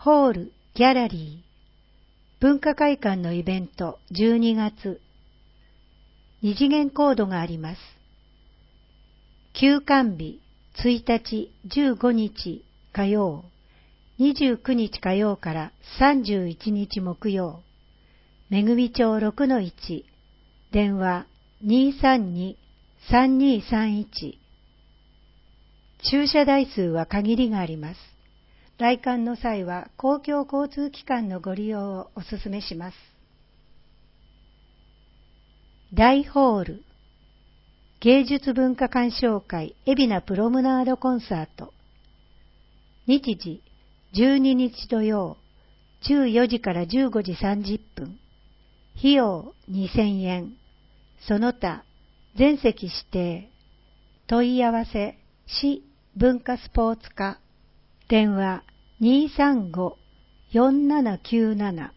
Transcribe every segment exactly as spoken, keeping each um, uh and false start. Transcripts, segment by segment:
ホール、ギャラリー、文化会館のイベントじゅうにがつ、二次元コードがあります。休館日ついたち、じゅうごにち火曜、にじゅうくにち火曜からさんじゅういちにち木曜、めぐみ町 ろくのいち、電話 にーさんに さんにーさんいち。駐車台数は限りがあります。来館の際は公共交通機関のご利用をお勧めします。大ホール、芸術文化鑑賞会海老名プロムナードコンサート。日時、じゅうににち土曜、じゅうよじからじゅうごじさんじゅっぷん。費用にせんえん。その他、全席指定。問い合わせ、市文化スポーツ課。電話 にーさんご よんななきゅうなな。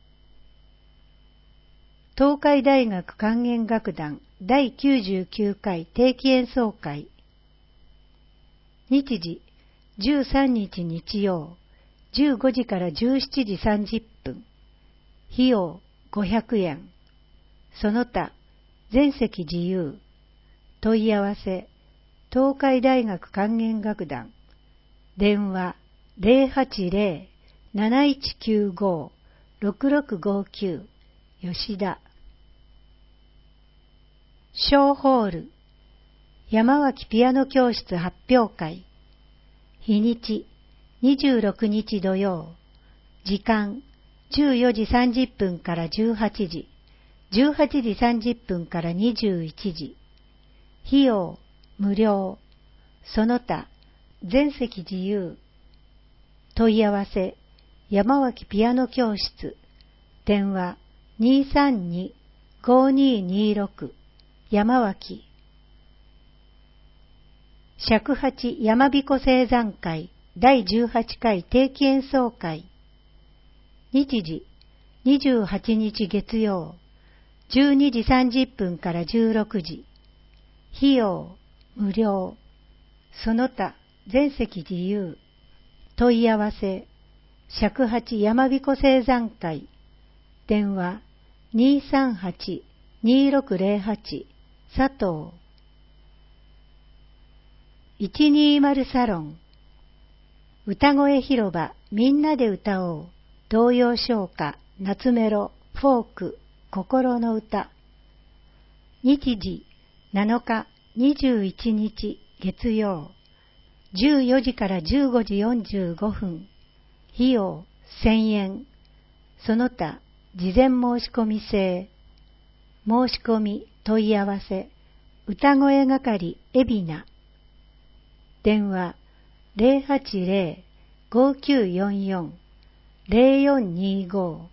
東海大学管弦楽団だいきゅうじゅうきゅうかい定期演奏会。日時、じゅうさんにち日曜、じゅうごじからじゅうしちじさんじゅっぷん。費用ごひゃくえん。その他、全席自由。問い合わせ、東海大学管弦楽団。電話 ゼロはちゼロ なないちきゅうご ろくろくごきゅう 吉田。小ホール、山脇ピアノ教室発表会。日にち、にじゅうろくにち土曜。時間、じゅうよじさんじゅっぷんからじゅうはちじ、じゅうはちじさんじゅっぷんからにじゅういちじ。費用、無料。その他、全席自由。問い合わせ、山脇ピアノ教室。電話 にーさんに ごにーにーろく。山脇。尺八山彦青山会だいじゅうはちかい定期演奏会。日時、にじゅうはちにち月曜、じゅうにじさんじゅっぷんからじゅうろくじ。費用、無料。その他、全席自由。問い合わせ、尺八山彦青山会。電話 にーさんはち にーろくゼロはち。佐藤。いちにーまるサロン。歌声広場みんなで歌おう。童謡唱歌、夏メロ、フォーク、心の歌。日時、なのか、にじゅういちにち月曜。じゅうよじからじゅうごじよんじゅうごふん。費用せんえん。その他、事前申し込み制。申し込み、問い合わせ、歌声係海老名。電話 ゼロはちゼロ ごきゅうよんよん ゼロよんにーご。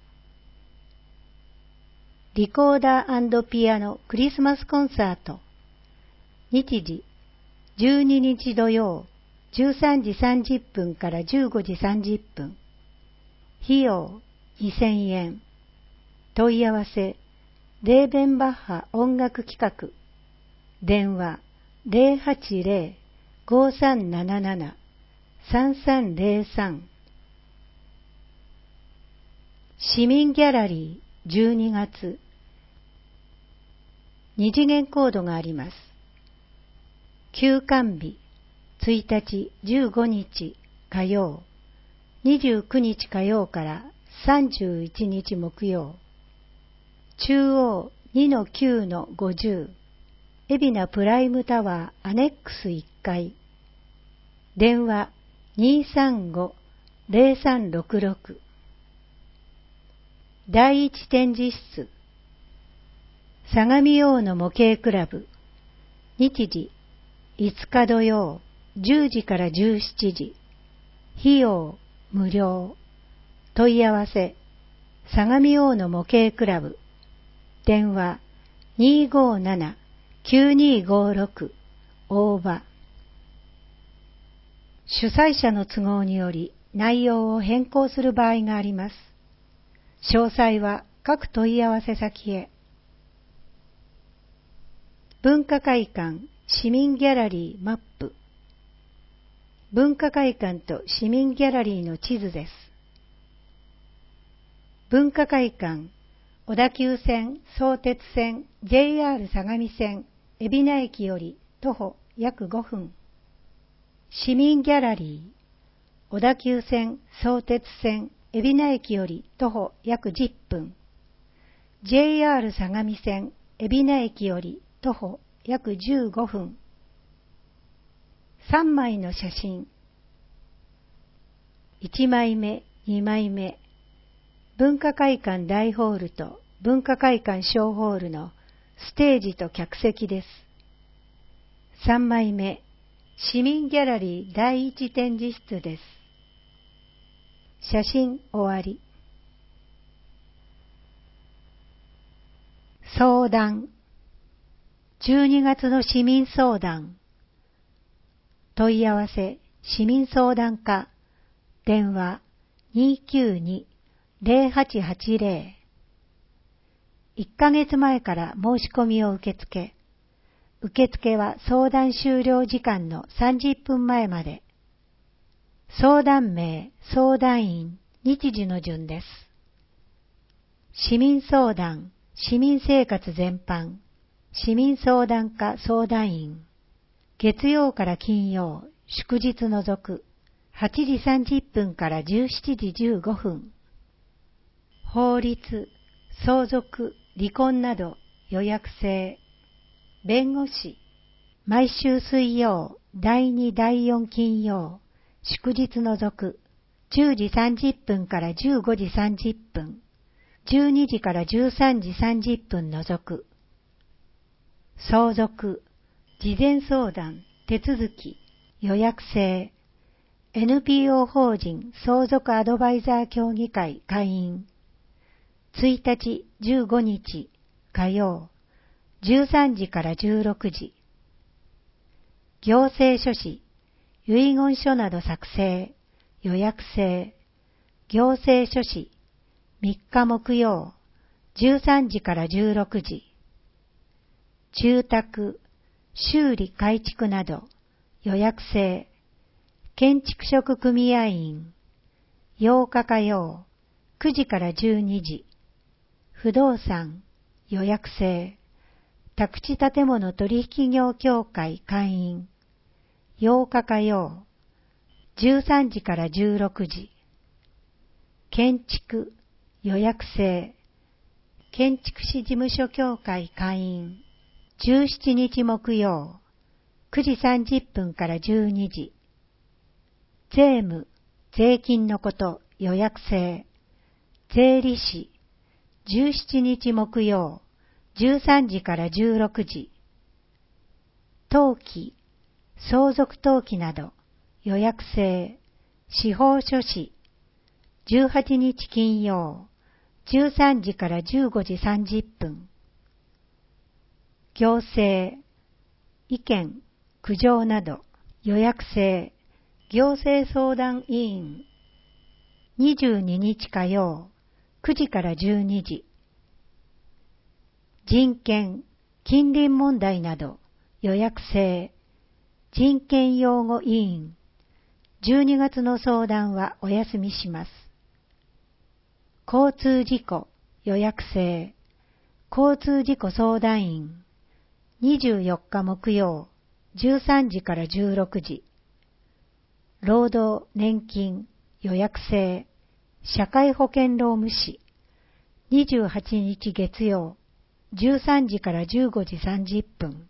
リコーダー&ピアノクリスマスコンサート。日時、じゅうににち土曜、じゅうさんじさんじゅっぷんからじゅうごじさんじゅっぷん。費用にせんえん。問い合わせ、レーベンバッハ音楽企画。電話 ゼロはちゼロ ごさんなななな さんさんゼロさん。市民ギャラリーじゅうにがつ。二次元コードがあります。休館日ついたちじゅうごにち火曜、にじゅうくにち火曜からさんじゅういちにち木曜。中央 にのきゅうのごじゅう。海老名プライムタワーアネックスいっかい。電話 にーさんご ゼロさんろくろく。第一展示室。相模大野模型クラブ。日時、いつか土曜、じゅうじからじゅうしちじ。費用、無料。問い合わせ、相模大野模型クラブ。電話 にーごーなな きゅうにーごーろく。大場。主催者の都合により内容を変更する場合があります。詳細は各問い合わせ先へ。文化会館市民ギャラリーマップ。文化会館と市民ギャラリーの地図です。 文化会館、小田急線、相鉄線、ジェイアール 相模線、海老名駅より徒歩約ごふん。市民ギャラリー、小田急線、相鉄線、海老名駅より徒歩約じゅっぷん。ジェイアール 相模線、海老名駅より徒歩約じゅうごふん。さんまいの写真。いちまいめ、にまいめ。文化会館大ホールと文化会館小ホールのステージと客席です。さんまいめ、市民ギャラリー第一展示室です。写真終わり。相談。じゅうにがつの市民相談。問い合わせ市民相談課。電話 にーきゅうに ゼロはちはちゼロ。いっかげつまえから申し込みを受付。受付は相談終了時間のさんじゅっぷんまえまで。相談名、相談員、日時の順です。市民相談、市民生活全般、市民相談課相談員。月曜から金曜、祝日除く、はちじさんじゅっぷんからじゅうしちじじゅうごふん。法律、相続、離婚など予約制。弁護士、毎週水曜、だいに、だいよん金曜、祝日除く、じゅうじさんじゅっぷんからじゅうごじさんじゅっぷん、じゅうにじからじゅうさんじさんじゅっぷん除く。相続、事前相談、手続き、予約制。エヌピーオー 法人相続アドバイザー協議会会員。いちにち、じゅうごにち、火曜、じゅうさんじからじゅうろくじ。行政書士、遺言書など作成、予約制。行政書士、みっか木曜、じゅうさんじからじゅうろくじ。住宅、修理改築など、予約制。建築職組合員、ようか火曜、くじからじゅうにじ。不動産、予約制。宅地建物取引業協会会員、ようか火曜、じゅうさんじからじゅうろくじ。建築、予約制。建築士事務所協会会員、じゅうしちにち木曜、くじさんじゅっぷんからじゅうにじ。税務、税金のこと、予約制。税理士、じゅうしちにち木曜、じゅうさんじからじゅうろくじ。登記、相続登記など、予約制。司法書士、じゅうはちにち金曜、じゅうさんじからじゅうごじさんじゅっぷん。行政、意見、苦情など、予約制。行政相談委員。にじゅうににち火曜、くじからじゅうにじ。人権、近隣問題など、予約制。人権擁護委員。じゅうにがつの相談はお休みします。交通事故、予約制。交通事故相談員。にじゅうよっか木曜、じゅうさんじからじゅうろくじ。労働年金予約制。社会保険労務士。にじゅうはちにち月曜、じゅうさんじからじゅうごじさんじゅっぷん。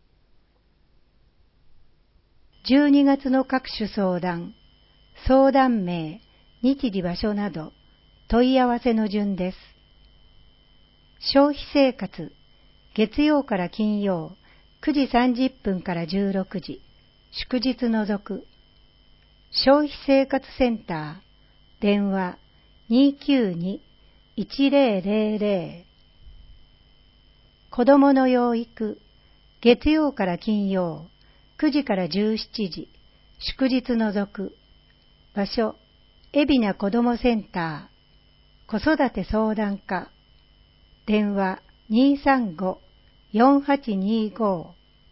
じゅうにがつの各種相談、相談名、日時場所など問い合わせの順です。消費生活、月曜から金曜、くじさんじゅっぷんからじゅうろくじ、祝日除く。消費生活センター、電話 にーきゅうに いちゼロゼロゼロ。子どもの養育、月曜から金曜、くじからじゅうしちじ、祝日除く。場所、海老名子どもセンター、子育て相談課。電話 にーさんご よんはちにーご。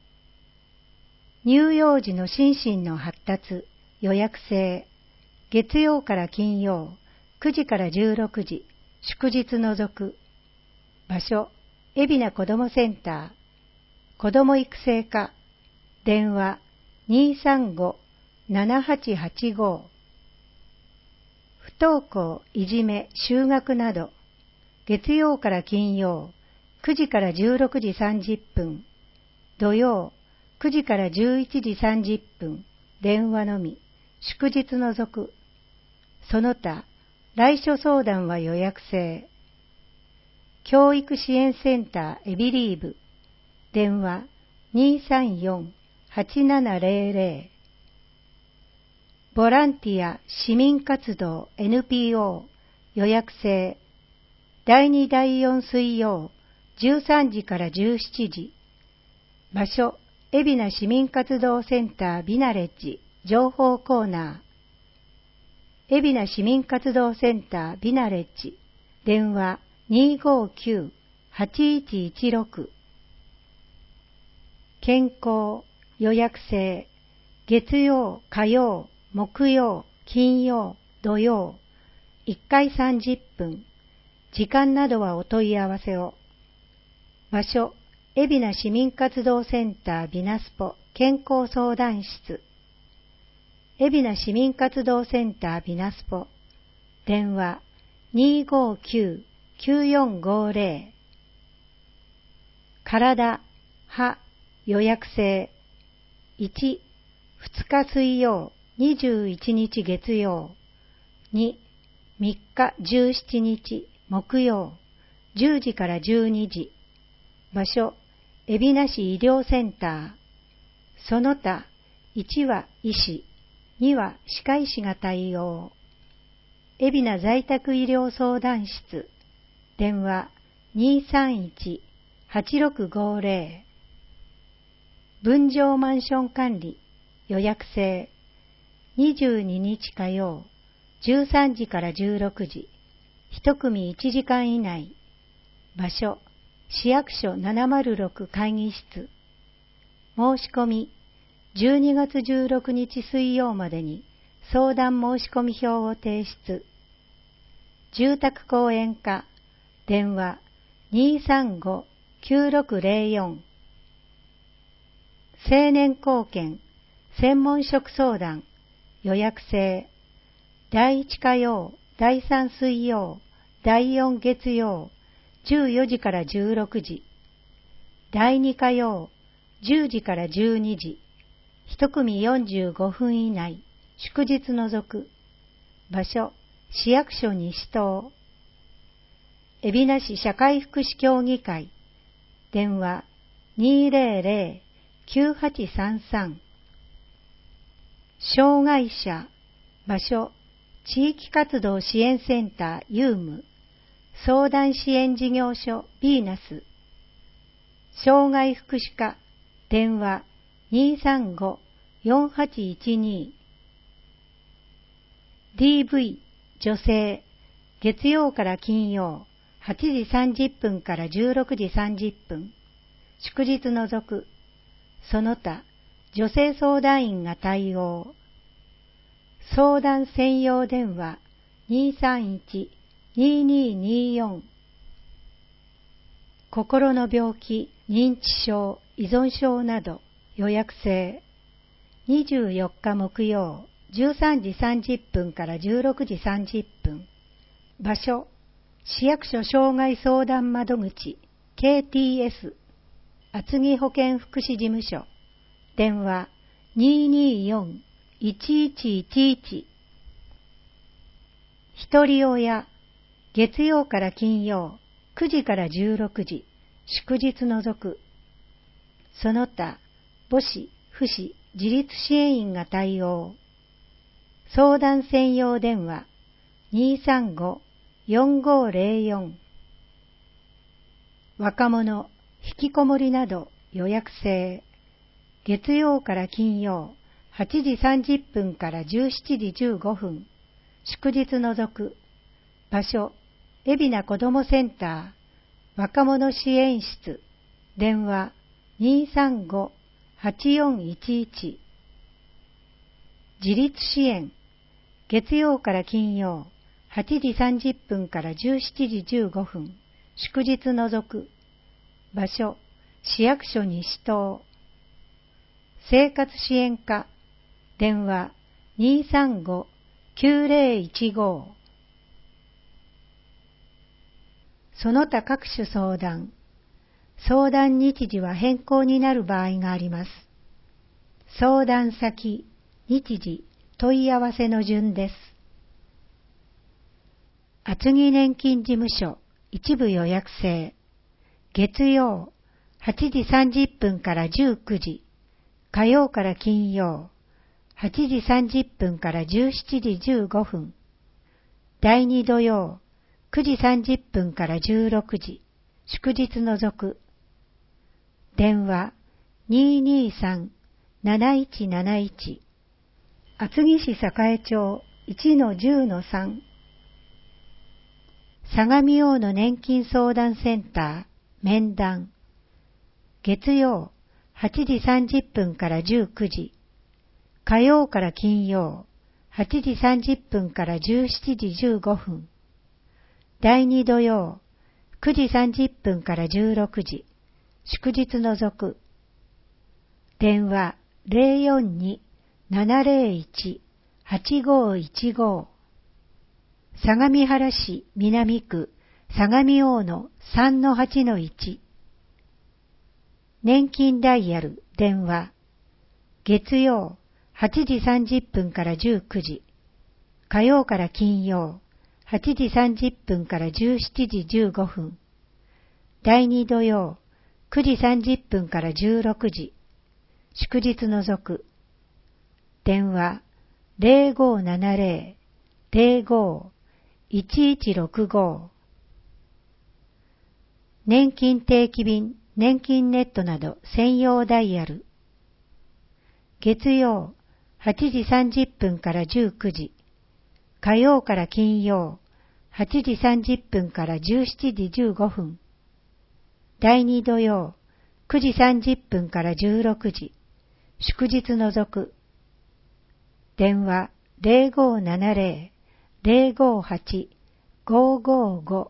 乳幼児の心身の発達、予約制。月曜から金曜、くじからじゅうろくじ、 祝日除く。場所、海老名子どもセンター。子ども育成課。電話、にーさんごーななはちはちごー。不登校、いじめ、就学など、月曜から金曜、くじからじゅうろくじさんじゅっぷん、土曜、くじからじゅういちじさんじゅっぷん、電話のみ、祝日除く。その他、来所相談は予約制。教育支援センターエビリーブ、電話 にーさんよんはちななぜろぜろ。ボランティア市民活動 エヌピーオー 予約制。だいにだいよん水曜じゅうさんじからじゅうしちじ。場所、海老名市民活動センタービナレッジ情報コーナー。海老名市民活動センタービナレッジ。電話 にーごーきゅうはちいちいちろく。健康予約制。月曜、火曜、木曜、金曜、土曜。いっかいさんじゅっぷん。時間などはお問い合わせを。場所、海老名市民活動センタービナスポ健康相談室。海老名市民活動センタービナスポ。電話 にーごーきゅうきゅうよんごぜろ。体、歯、予約制。いち、ふつか水曜、にじゅういちにち月曜。に、みっかじゅうしちにち木曜、じゅうじからじゅうにじ。場所、海老名市医療センター。その他、いちは医師、には歯科医師が対応。海老名在宅医療相談室。電話 にーさんいちはちろくごぜろ。分譲マンション管理予約制。にじゅうににち火曜、じゅうさんじからじゅうろくじ。一組いちじかん以内。場所、市役所ななまるろく会議室。申し込み、じゅうにがつじゅうろくにち水曜までに相談申し込み票を提出。住宅公園課、電話 にーさんごーきゅうろくぜろよん。青年貢献、専門職相談、予約制。だいいち火曜、だいさん水曜、だいよん月曜、じゅうよじからじゅうろくじ。だいに火曜、じゅうじからじゅうにじ。一組よんじゅうごふん以内、祝日除く。場所、市役所西棟。海老名市社会福祉協議会。電話 にーぜろぜろきゅうはちさんさん。障害者。場所、地域活動支援センターユーム。相談支援事業所ビーナス。障害福祉課。電話 にーさんごーよんはちいちに。ディーブイ 女性。月曜から金曜はちじさんじゅっぷんからじゅうろくじさんじゅっぷん。祝日除く。その他、女性相談員が対応。相談専用電話 にーさんいちにーにーにーよん。心の病気、認知症、依存症など予約制。にじゅうよっか木曜、じゅうさんじさんじゅっぷんからじゅうろくじさんじゅっぷん。場所、市役所障害相談窓口 ケーティーエス 厚木保健福祉事務所。電話 にーにーよんいちいちいちいち。一人親。月曜から金曜くじからじゅうろくじ。祝日除く。その他、母子、父子、自立支援員が対応。相談専用電話 にーさんごーよんごーぜろよん。若者、引きこもりなど予約制。月曜から金曜はちじさんじゅっぷんからじゅうしちじじゅうごふん。祝日除く。場所、海老名子どもセンター若者支援室。電話 にーさんごーはちよんいちいち。自立支援。月曜から金曜はちじさんじゅっぷんからじゅうしちじじゅうごふん、祝日除く。場所、市役所西東。生活支援課、電話 にーさんご きゅうぜろいちご。その他各種相談。相談日時は変更になる場合があります。相談先、日時、問い合わせの順です。厚木年金事務所一部予約制。月曜はちじさんじゅっぷんからじゅうくじ、火曜から金曜はちじさんじゅっぷんからじゅうしちじじゅうごふん、だいに土曜くじさんじゅっぷんからじゅうろくじ、祝日除く。電話 にーにーさん なないちなないち。厚木市栄町 いちのじゅうのさん。相模大野年金相談センター面談。月曜はちじさんじゅっぷんからじゅうくじ、火曜から金曜はちじさんじゅっぷんからじゅうしちじじゅうごふん、だいに土曜くじさんじゅっぷんからじゅうろくじ、祝日除く。電話 ゼロよんに ななゼロいち はちごいちご。相模原市南区相模大野 さんのはちのいち。年金ダイヤル電話。月曜はちじさんじゅっぷんからじゅうくじ、火曜から金曜はちじさんじゅっぷんからじゅうしちじじゅうごふん、だいに土曜くじさんじゅっぷんからじゅうろくじ、祝日除く。電話 ゼロごななゼロ ゼロご いちいちろくご。年金定期便、年金ネットなど専用ダイヤル。月曜はちじさんじゅっぷんからじゅうくじ、火曜から金曜はちじさんじゅっぷんからじゅうしちじじゅうごふん、だいに土曜くじさんじゅっぷんからじゅうろくじ、祝日除く。電話 ゼロごななゼロ ゼロごはち ごごご。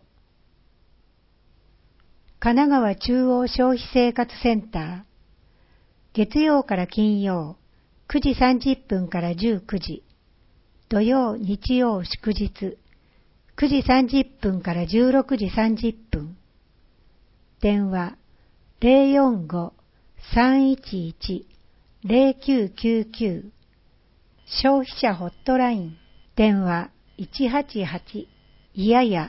神奈川中央消費生活センター。月曜から金曜くじさんじゅっぷんからじゅうくじ、土曜日曜祝日くじさんじゅっぷんからじゅうろくじさんじゅっぷん。電話 ゼロよんご さんいちいち ゼロきゅうきゅうきゅう。消費者ホットライン電話いちはちはちいやや。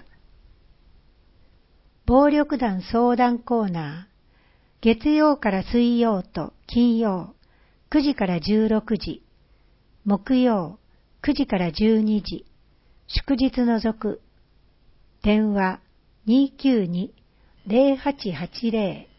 暴力団相談コーナー。月曜から水曜と金曜くじからじゅうろくじ、木曜くじからじゅうにじ、祝日除く。電話 にーきゅうに ゼロはちはちゼロ。